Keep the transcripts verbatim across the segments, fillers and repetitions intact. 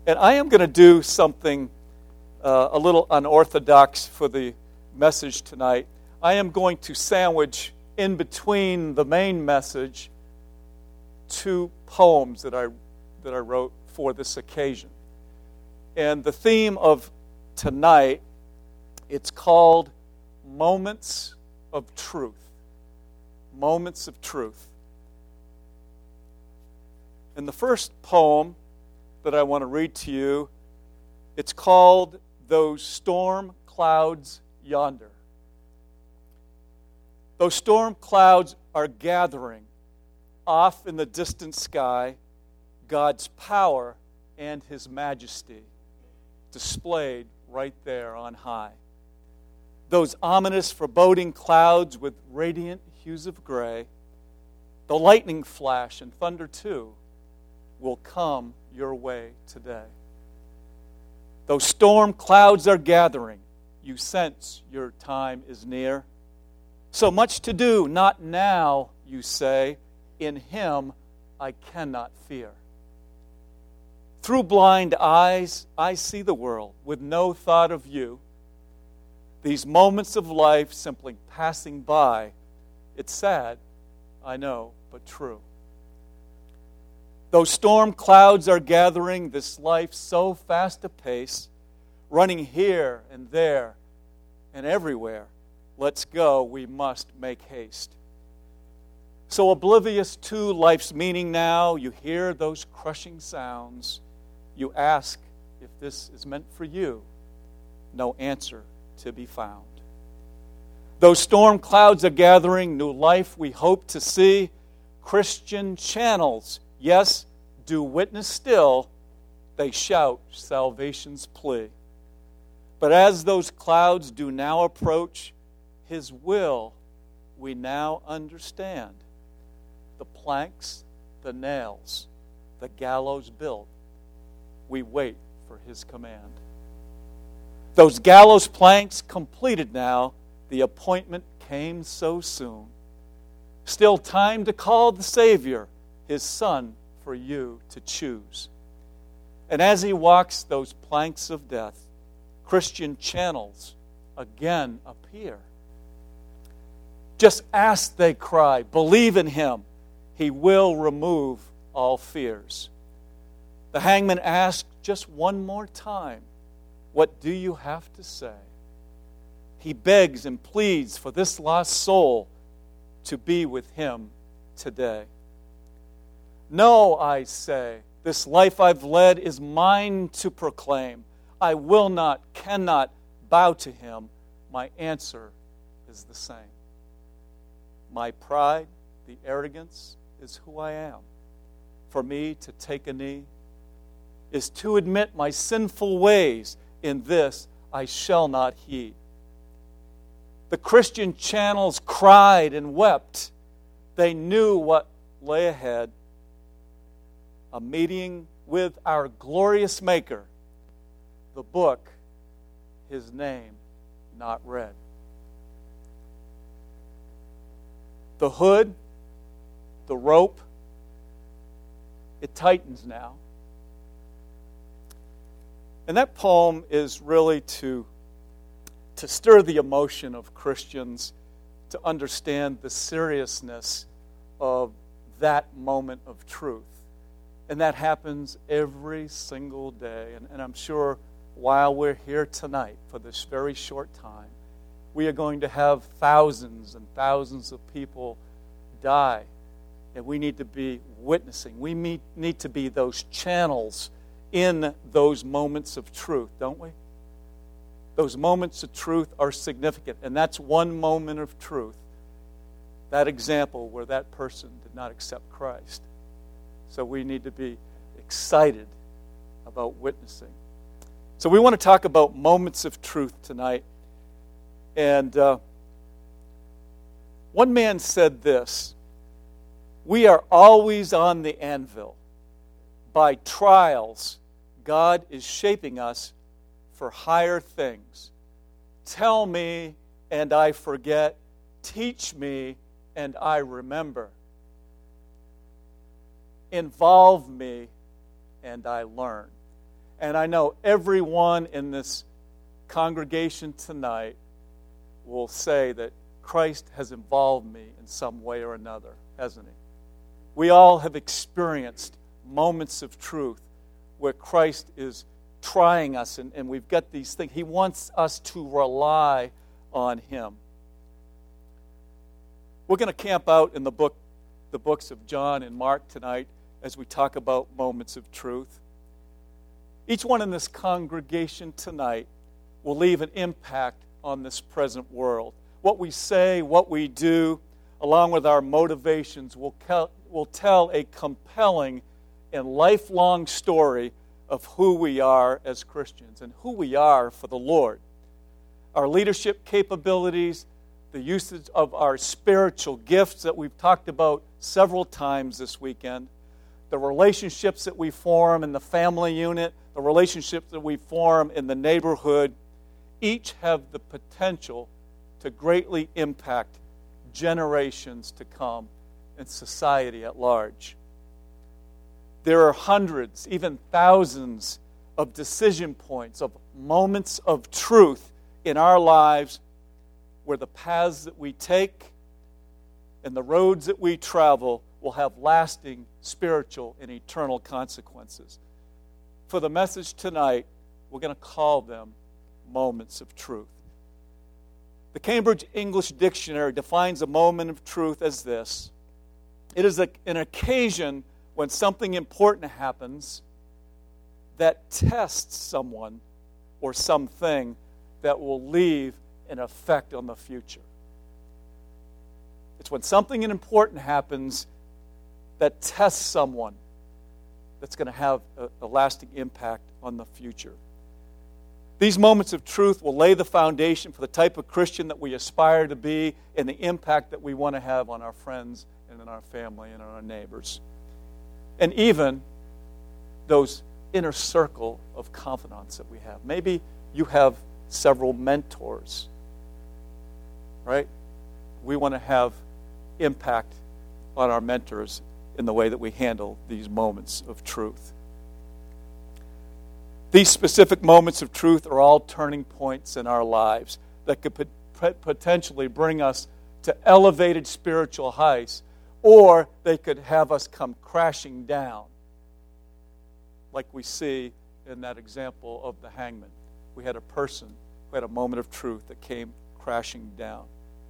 And I am going to do something uh, a little unorthodox for the message tonight. I am going to sandwich in between the main message two poems that I that I wrote for this occasion. And the theme of tonight, it's called Moments of Truth. Moments of Truth. And the first poem that I want to read to you, it's called Those Storm Clouds Yonder. Those storm clouds are gathering off in the distant sky, God's power and His majesty displayed right there on high. Those ominous, foreboding clouds with radiant hues of gray, the lightning flash and thunder too, will come your way today. Those storm clouds are gathering. You sense your time is near. So much to do, not now, you say. In Him I cannot fear. Through blind eyes, I see the world with no thought of you. These moments of life simply passing by. It's sad, I know, but true. Those storm clouds are gathering, this life so fast a pace, running here and there and everywhere. Let's go, we must make haste. So oblivious to life's meaning now, you hear those crushing sounds. You ask if this is meant for you. No answer to be found. Those storm clouds are gathering, new life we hope to see. Christian channels, yes, do witness still. They shout salvation's plea. But as those clouds do now approach, His will we now understand. The planks, the nails, the gallows built, we wait for His command. Those gallows planks completed now, the appointment came so soon. Still time to call the Savior, His Son, for you to choose. And as He walks those planks of death, Christian channels again appear. Just ask, they cry, believe in Him. He will remove all fears. The hangman asks just one more time, what do you have to say? He begs and pleads for this lost soul to be with Him today. No, I say, this life I've led is mine to proclaim. I will not, cannot bow to Him. My answer is the same. My pride, the arrogance, is who I am. For me to take a knee is to admit my sinful ways. In this I shall not heed. The Christian channels cried and wept. They knew what lay ahead. A meeting with our glorious Maker. The book, His name not read. The hood, the rope, it tightens now. And that poem is really to, to stir the emotion of Christians to understand the seriousness of that moment of truth. And that happens every single day. And, and I'm sure while we're here tonight for this very short time, we are going to have thousands and thousands of people die. And we need to be witnessing. We meet, need to be those channels in those moments of truth, don't we? Those moments of truth are significant. And that's one moment of truth. That example where that person did not accept Christ. So we need to be excited about witnessing. So we want to talk about moments of truth tonight. And uh, one man said this: we are always on the anvil. By trials, God is shaping us for higher things. Tell me, and I forget. Teach me, and I remember. Involve me, and I learn. And I know everyone in this congregation tonight will say that Christ has involved me in some way or another, hasn't he? We all have experienced moments of truth where Christ is trying us, and, and we've got these things. He wants us to rely on him. We're going to camp out in the book, the books of John and Mark tonight as we talk about moments of truth. Each one in this congregation tonight will leave an impact on this present world. What we say, what we do, along with our motivations, will, cal- will tell a compelling and lifelong story of who we are as Christians and who we are for the Lord. Our leadership capabilities, the usage of our spiritual gifts that we've talked about several times this weekend, the relationships that we form in the family unit, the relationships that we form in the neighborhood, each have the potential to greatly impact generations to come and society at large. There are hundreds, even thousands of decision points, of moments of truth in our lives where the paths that we take and the roads that we travel will have lasting spiritual and eternal consequences. For the message tonight, we're going to call them moments of truth. The Cambridge English Dictionary defines a moment of truth as this: it is a, an occasion when something important happens that tests someone or something that will leave an effect on the future. It's when something important happens that tests someone that's going to have a, a lasting impact on the future. These moments of truth will lay the foundation for the type of Christian that we aspire to be and the impact that we want to have on our friends and in our family and on our neighbors. And even those inner circle of confidants that we have. Maybe you have several mentors, right? We want to have impact on our mentors in the way that we handle these moments of truth. These specific moments of truth are all turning points in our lives that could potentially bring us to elevated spiritual heights, or they could have us come crashing down, like we see in that example of the hangman. We had a person who had a moment of truth that came crashing down.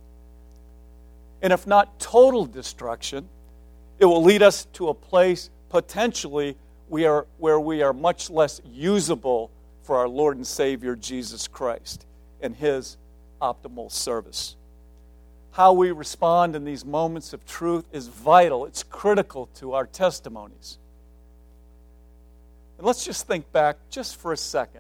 And if not total destruction, it will lead us to a place potentially we are where we are much less usable for our Lord and Savior Jesus Christ and his optimal service. How we respond in these moments of truth is vital. It's critical to our testimonies. And let's just think back just for a second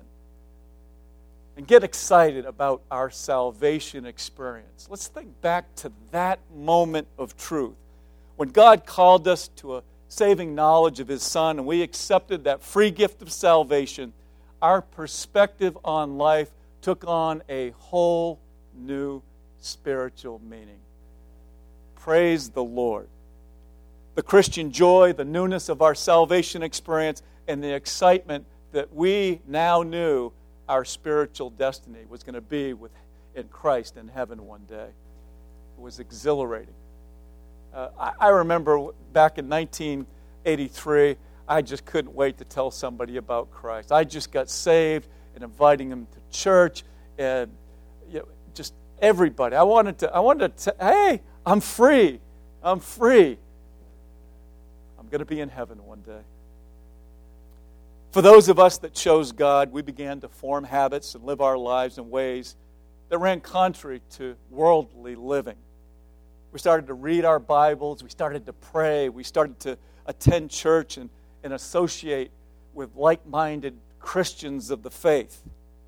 and get excited about our salvation experience. Let's think back to that moment of truth when God called us to a saving knowledge of his Son and we accepted that free gift of salvation. Our perspective on life took on a whole new spiritual meaning. Praise the Lord. The Christian joy, the newness of our salvation experience, and the excitement that we now knew our spiritual destiny was going to be with in Christ in heaven one day. It was exhilarating. Uh, I, I remember back in nineteen eighty-three, I just couldn't wait to tell somebody about Christ. I just got saved and inviting them to church and you know, just everybody. I wanted to, I wanted to, hey, I'm free. I'm free. I'm going to be in heaven one day. For those of us that chose God, we began to form habits and live our lives in ways that ran contrary to worldly living. We started to read our Bibles. We started to pray. We started to attend church and, and associate with like-minded Christians of the faith.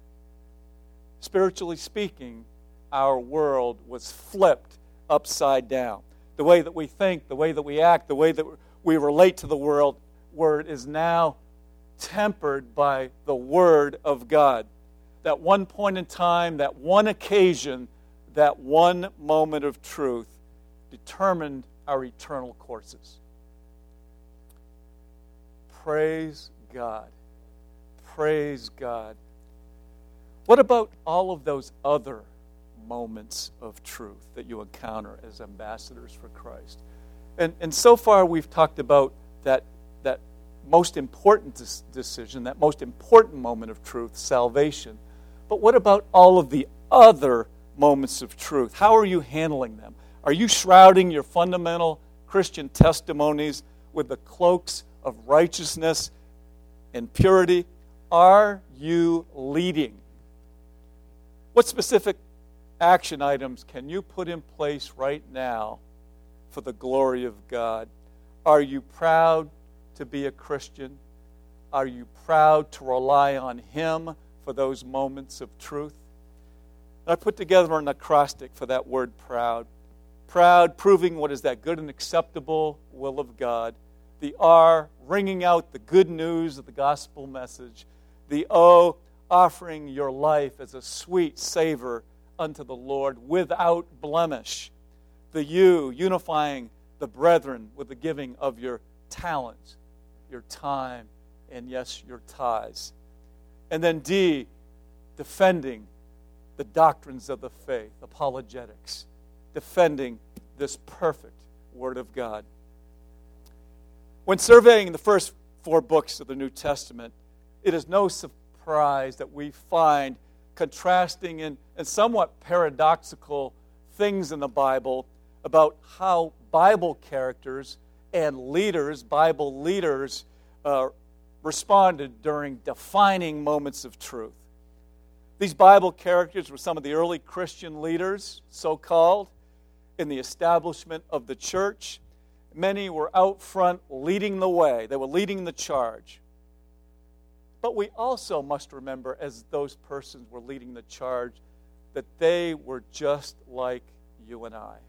Spiritually speaking, our world was flipped upside down. The way that we think, the way that we act, the way that we relate to the world, word is now tempered by the Word of God. That one point in time, that one occasion, that one moment of truth determined our eternal courses. Praise God. Praise God. What about all of those other moments of truth that you encounter as ambassadors for Christ? And, and so far we've talked about that, that most important des- decision, that most important moment of truth, salvation. But what about all of the other moments of truth? How are you handling them? Are you shrouding your fundamental Christian testimonies with the cloaks of righteousness and purity? Are you leading? What specific action items can you put in place right now for the glory of God? Are you proud to be a Christian? Are you proud to rely on Him for those moments of truth? I put together an acrostic for that word proud. Proud, proving what is that good and acceptable will of God. The R, ringing out the good news of the gospel message. The O, offering your life as a sweet savor unto the Lord without blemish. The U, unifying the brethren with the giving of your talents, your time, and yes, your tithes. And then D, defending the doctrines of the faith, apologetics, defending this perfect Word of God. When surveying the first four books of the New Testament, it is no surprise that we find contrasting and, and somewhat paradoxical things in the Bible about how Bible characters and leaders, Bible leaders, uh, responded during defining moments of truth. These Bible characters were some of the early Christian leaders, so-called, in the establishment of the church. Many were out front leading the way. They were leading the charge. But we also must remember, as those persons were leading the charge, that they were just like you and I.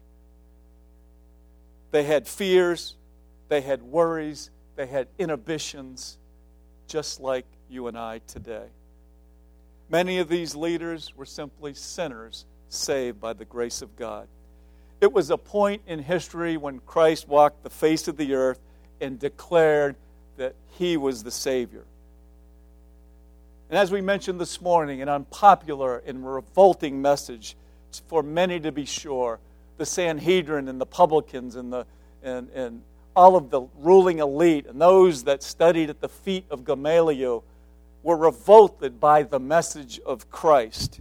They had fears, they had worries, they had inhibitions, just like you and I today. Many of these leaders were simply sinners saved by the grace of God. It was a point in history when Christ walked the face of the earth and declared that He was the Savior. And as we mentioned this morning, an unpopular and revolting message for many, to be sure. The Sanhedrin and the publicans and the and, and all of the ruling elite and those that studied at the feet of Gamaliel were revolted by the message of Christ.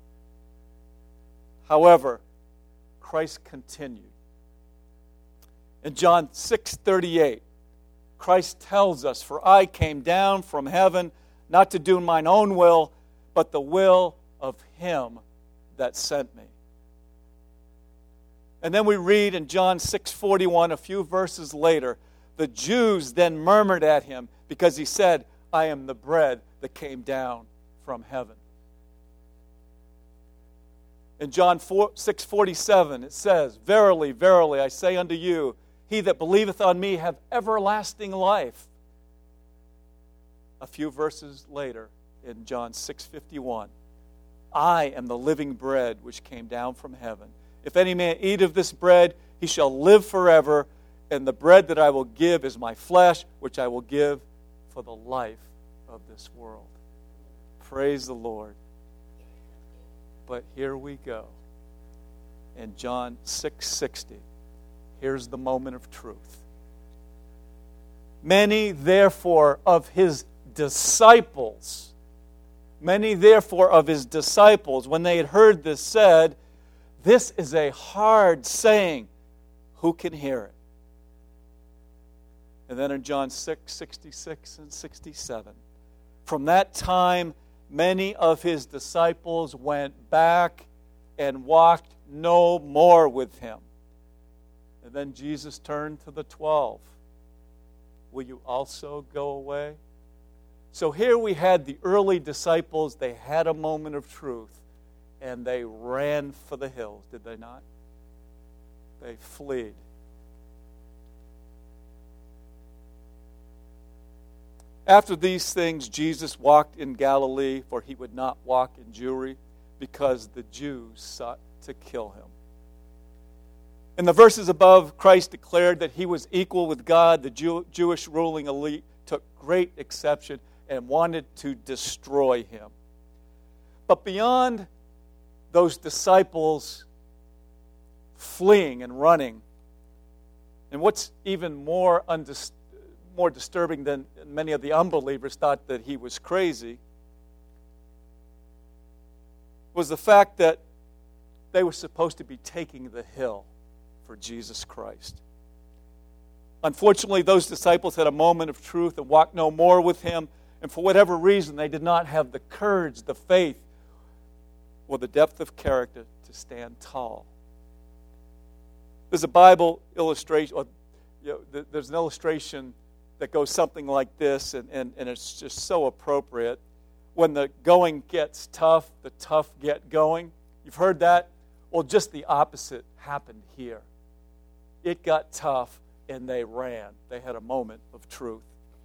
However, Christ continued. In John six thirty-eight, Christ tells us, "For I came down from heaven not to do mine own will, but the will of Him that sent me." And then we read in John six forty-one, a few verses later, the Jews then murmured at Him because He said, "I am the bread that came down from heaven." In John six forty-seven, it says, "Verily, verily, I say unto you, he that believeth on me have everlasting life." A few verses later, in John six fifty-one, "I am the living bread which came down from heaven. If any man eat of this bread, he shall live forever, and the bread that I will give is my flesh, which I will give for the life of this world." Praise the Lord. But here we go. In John six sixty, here's the moment of truth. Many, therefore, of His disciples, many, therefore, of His disciples, when they had heard this, said, "This is a hard saying. Who can hear it?" And then in John six sixty-six and sixty-seven, from that time, many of His disciples went back and walked no more with Him. And then Jesus turned to the twelve. "Will you also go away?" So here we had the early disciples. They had a moment of truth, and they ran for the hills, did they not? They fled. After these things, Jesus walked in Galilee, for He would not walk in Jewry, because the Jews sought to kill Him. In the verses above, Christ declared that He was equal with God. The Jew- Jewish ruling elite took great exception. and wanted to destroy him. But beyond those disciples fleeing and running, and what's even more undis- more disturbing than many of the unbelievers thought that he was crazy, was the fact that they were supposed to be taking the hill for Jesus Christ. Unfortunately, those disciples had a moment of truth and walked no more with him, and for whatever reason, they did not have the courage, the faith, or the depth of character to stand tall. There's a Bible illustration, or you know, there's an illustration that goes something like this, and, and, and it's just so appropriate. When the going gets tough, the tough get going. You've heard that? Well, just the opposite happened here. It got tough, and they ran. They had a moment of truth.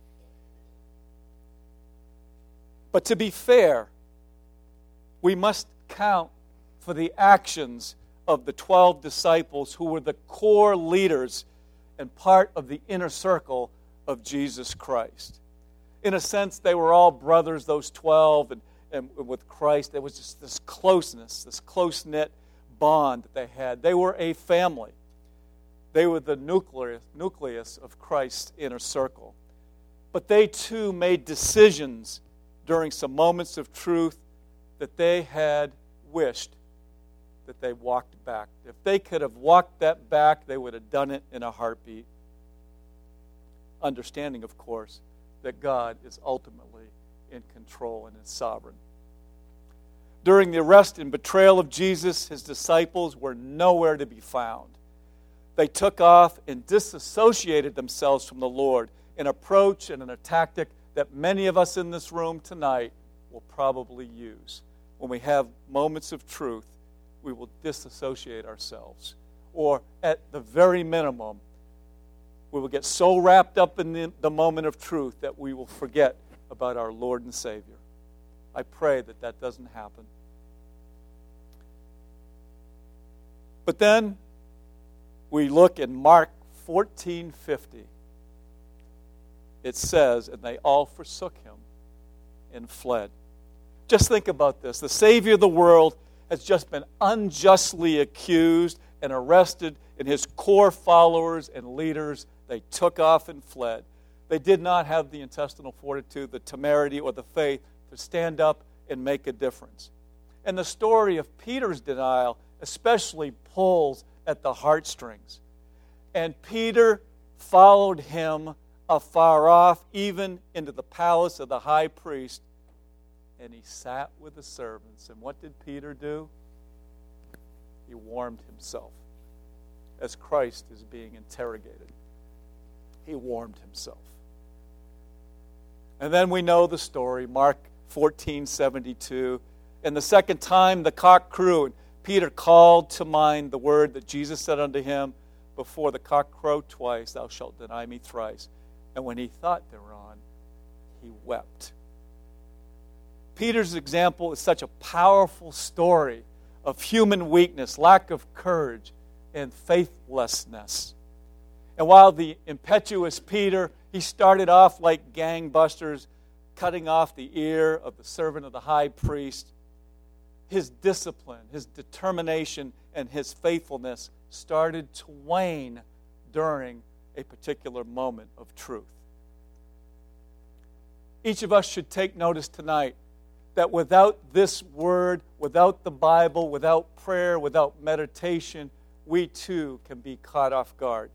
But to be fair, we must count for the actions of the twelve disciples who were the core leaders and part of the inner circle of Jesus Christ. In a sense, they were all brothers, those twelve, and, and with Christ, there was just this closeness, this close-knit bond that they had. They were a family. They were the nucleus, nucleus of Christ's inner circle. But they too made decisions during some moments of truth that they had wished that they walked back. If they could have walked that back, they would have done it in a heartbeat. Understanding, of course, that God is ultimately in control and is sovereign. During the arrest and betrayal of Jesus, his disciples were nowhere to be found. They took off and disassociated themselves from the Lord, an approach and a tactic that many of us in this room tonight will probably use. When we have moments of truth, we will disassociate ourselves. Or at the very minimum, we will get so wrapped up in the, the moment of truth that we will forget about our Lord and Savior. I pray that that doesn't happen. But then we look in Mark fourteen fifty. It says, and they all forsook him and fled. Just think about this. The Savior of the world has just been unjustly accused and arrested, and his core followers and leaders, they took off and fled. They did not have the intestinal fortitude, the temerity, or the faith to stand up and make a difference. And the story of Peter's denial especially pulls at the heartstrings. And Peter followed him afar off, even into the palace of the high priest, and he sat with the servants. And what did Peter do? He warmed himself as Christ is being interrogated. He warmed himself. And then we know the story, Mark fourteen seventy-two. And the second time the cock crew, and Peter called to mind the word that Jesus said unto him, before the cock crow twice, thou shalt deny me thrice. And when he thought thereon, he wept. Peter's example is such a powerful story of human weakness, lack of courage, and faithlessness. And while the impetuous Peter, he started off like gangbusters, cutting off the ear of the servant of the high priest, his discipline, his determination, and his faithfulness started to wane during a particular moment of truth. Each of us should take notice tonight that without this word, without the Bible, without prayer, without meditation, we too can be caught off guard.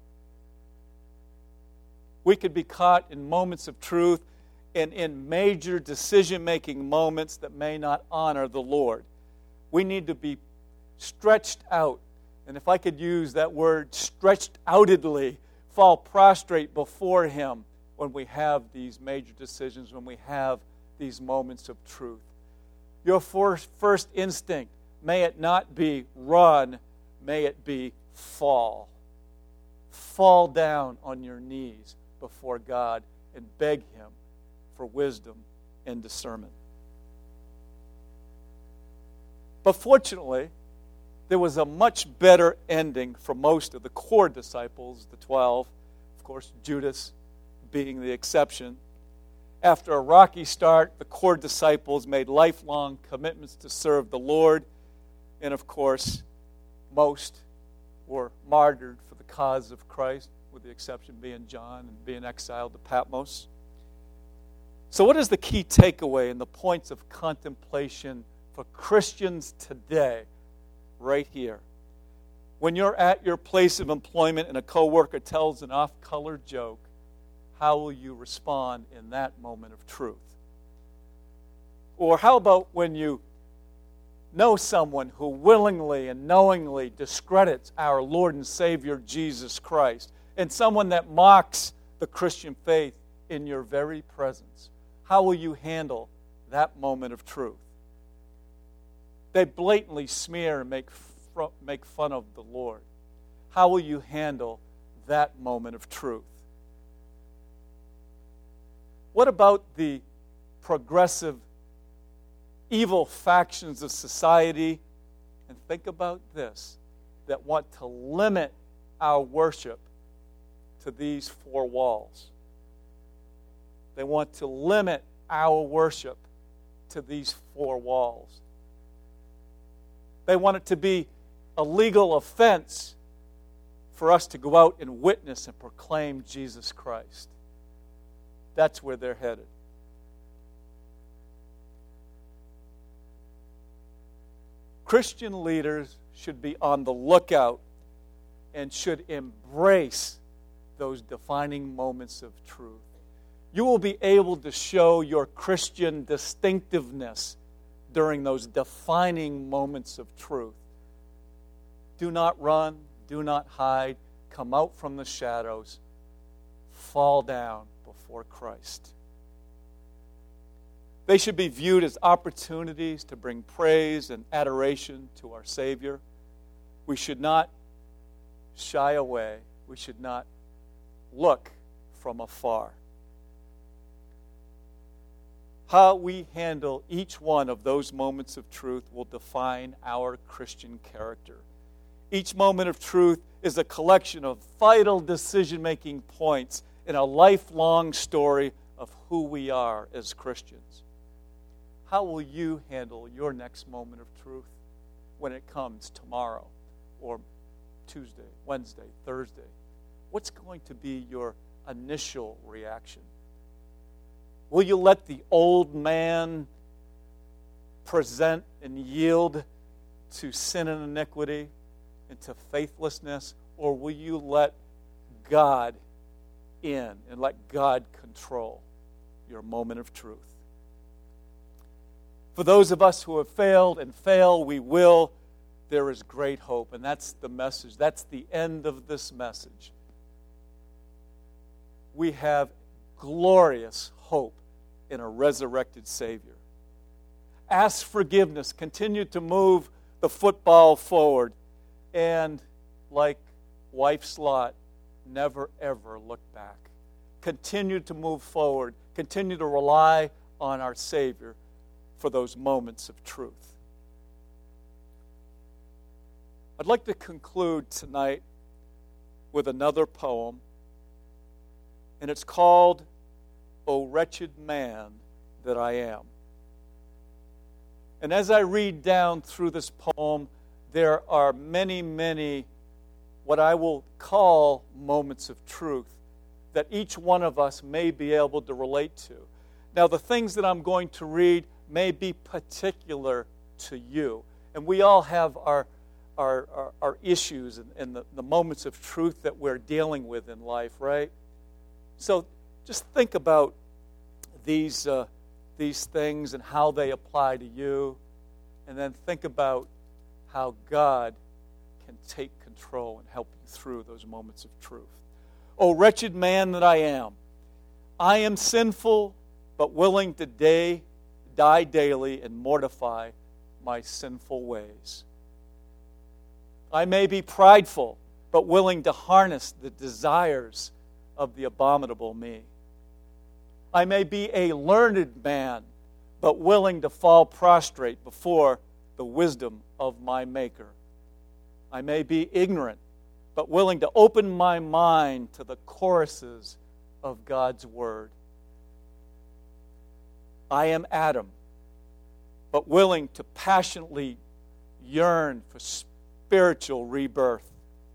We could be caught in moments of truth and in major decision-making moments that may not honor the Lord. We need to be stretched out. And if I could use that word, stretched outedly, fall prostrate before him when we have these major decisions, when we have these moments of truth. Your first, first instinct, may it not be run, may it be fall. Fall down on your knees before God and beg him for wisdom and discernment. But fortunately, there was a much better ending for most of the core disciples, the twelve, of course, Judas being the exception. After a rocky start, the core disciples made lifelong commitments to serve the Lord. And of course, most were martyred for the cause of Christ, with the exception being John and being exiled to Patmos. So what is the key takeaway and the points of contemplation for Christians today, right here? When you're at your place of employment and a coworker tells an off-color joke, how will you respond in that moment of truth? Or how about when you know someone who willingly and knowingly discredits our Lord and Savior Jesus Christ, and someone that mocks the Christian faith in your very presence? How will you handle that moment of truth? They blatantly smear and make, fr- make fun of the Lord. How will you handle that moment of truth? What about the progressive evil factions of society? And think about this, that want to limit our worship to these four walls. They want to limit our worship to these four walls. They want it to be a legal offense for us to go out and witness and proclaim Jesus Christ. That's where they're headed. Christian leaders should be on the lookout and should embrace those defining moments of truth. You will be able to show your Christian distinctiveness during those defining moments of truth. Do not run, do not hide, come out from the shadows, fall down before Christ. They should be viewed as opportunities to bring praise and adoration to our Savior. We should not shy away. We should not look from afar. How we handle each one of those moments of truth will define our Christian character. Each moment of truth is a collection of vital decision-making points in a lifelong story of who we are as Christians. How will you handle your next moment of truth when it comes tomorrow or Tuesday, Wednesday, Thursday? What's going to be your initial reaction? Will you let the old man present and yield to sin and iniquity and to faithlessness? Or will you let God in and let God control your moment of truth? For those of us who have failed and fail, we will, there is great hope. And that's the message. That's the end of this message. We have glorious hope in a resurrected Savior. Ask forgiveness. Continue to move the football forward. And like wife's lot, never ever look back. Continue to move forward. Continue to rely on our Savior for those moments of truth. I'd like to conclude tonight with another poem, and it's called O Wretched Man That I Am. And as I read down through this poem, there are many, many what I will call moments of truth that each one of us may be able to relate to. Now, the things that I'm going to read may be particular to you. And we all have our our, our, our issues and, and the, the moments of truth that we're dealing with in life, right? So just think about these uh, these things and how they apply to you, and then think about how God can take control and help you through those moments of truth. O wretched man that I am, I am sinful, but willing to day, die daily and mortify my sinful ways. I may be prideful, but willing to harness the desires of the abominable me. I may be a learned man, but willing to fall prostrate before the wisdom of my Maker. I may be ignorant, but willing to open my mind to the choruses of God's Word. I am Adam, but willing to passionately yearn for spiritual rebirth.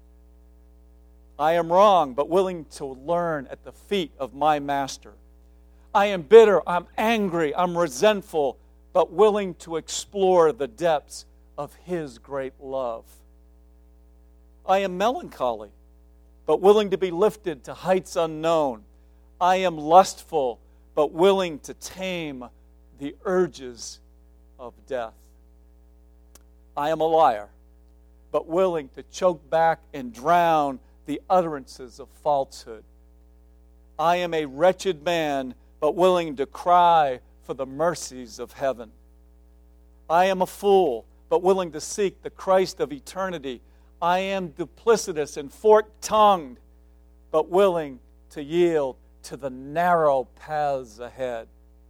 I am wrong, but willing to learn at the feet of my master. I am bitter, I'm angry, I'm resentful, but willing to explore the depths of his great love. I am melancholy, but willing to be lifted to heights unknown. I am lustful, but willing to tame the urges of death. I am a liar, but willing to choke back and drown the utterances of falsehood. I am a wretched man, but willing to cry for the mercies of heaven. I am a fool, but willing to seek the Christ of eternity. I am duplicitous and fork-tongued, but willing to yield to the narrow paths ahead.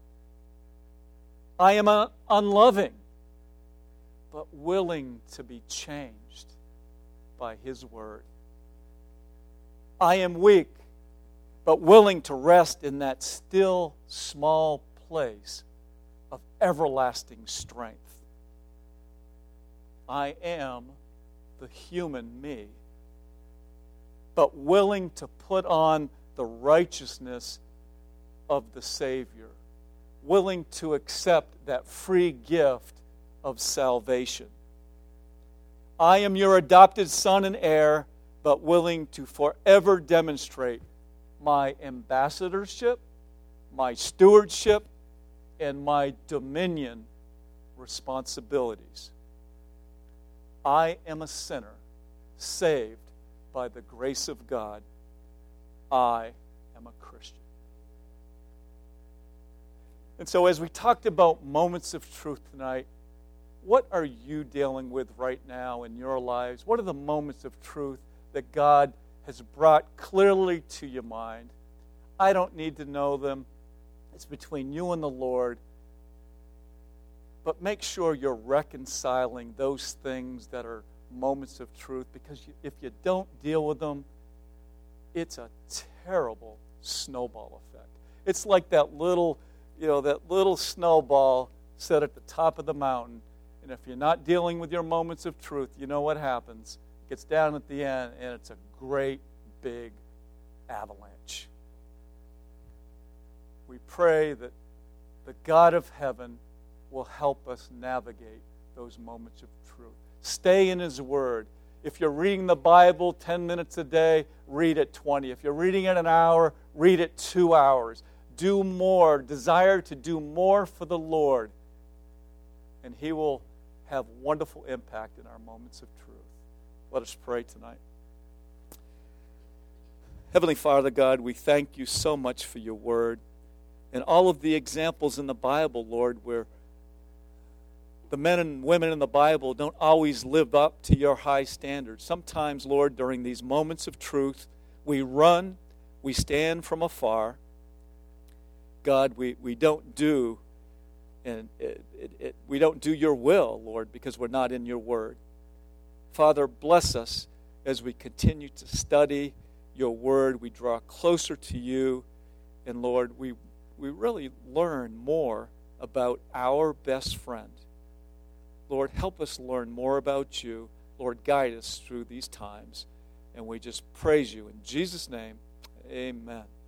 I am un- unloving, but willing to be changed by his word. I am weak, but willing to rest in that still, small place of everlasting strength. I am the human me, but willing to put on the righteousness of the Savior, willing to accept that free gift of salvation. I am your adopted son and heir, but willing to forever demonstrate my ambassadorship, my stewardship, and my dominion responsibilities. I am a sinner, saved by the grace of God. I am a Christian. And so as we talked about moments of truth tonight, what are you dealing with right now in your lives? What are the moments of truth that God has brought clearly to your mind? I don't need to know them. It's between you and the Lord. But make sure you're reconciling those things that are moments of truth, because you, if you don't deal with them, it's a terrible snowball effect. It's like that little, you know, that little snowball set at the top of the mountain. And if you're not dealing with your moments of truth, you know what happens. It gets down at the end, and it's a great big avalanche. We pray that the God of heaven will help us navigate those moments of truth. Stay in his word. If you're reading the Bible ten minutes a day, read it twenty. If you're reading it an hour, read it two hours. Do more. Desire to do more for the Lord, and he will have wonderful impact in our moments of truth. Let us pray tonight. Heavenly Father God, we thank you so much for your word and all of the examples in the Bible, Lord, where the men and women in the Bible don't always live up to your high standards. Sometimes, Lord, during these moments of truth, we run, we stand from afar. God, we, we don't do and it, it, it, we don't do your will, Lord, because we're not in your word. Father, bless us as we continue to study your word. We draw closer to you, and Lord, we we really learn more about our best friend. Lord, help us learn more about you. Lord, guide us through these times. And we just praise you. In Jesus' name, amen.